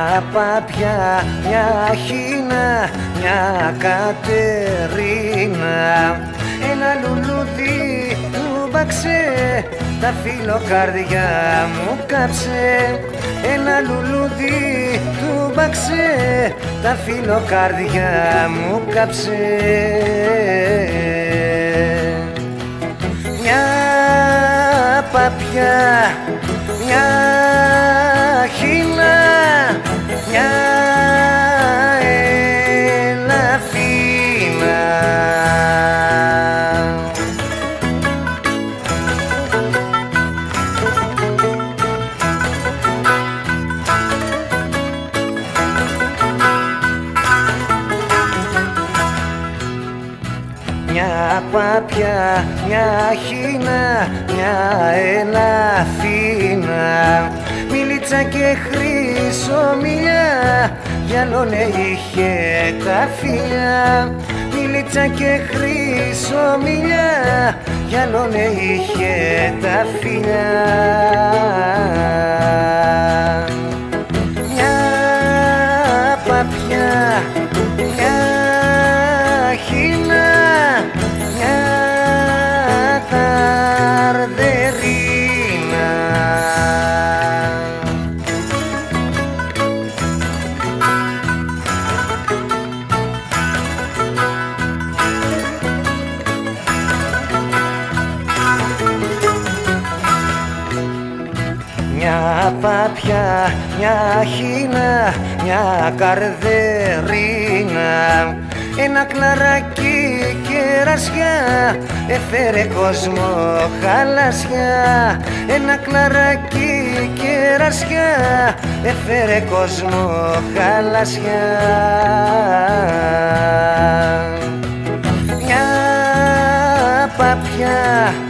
πάπια, μια Χίνα, μια Κατερίνα. Ένα λουλούδι λούμπαξε, τα φιλοκάρδια μου κάψε. Ένα λουλούδι λούμπαξε, τα φιλοκάρδια μου κάψε. Μια πάπια, μια Χίνα, μια Ελαφίνα. Μια πάπια, μια Χίνα, μια Ελαφίνα. Μίλιτσα και χρυσομιλιά, γυαλώνε είχε τα φιλιά. Μίλιτσα και χρυσομιλιά, γυαλώνε είχε τα φιλιά. Μια πάπια, μια Χίνα, μια Καρδερίνα. Μια πάπια, μια Χίνα, μια Καρδερίνα. Ένα κλαράκι κερασιά έφερε κόσμο χαλασιά. Ένα κλαράκι κερασιά έφερε κόσμο χαλασιά. Μια πάπια,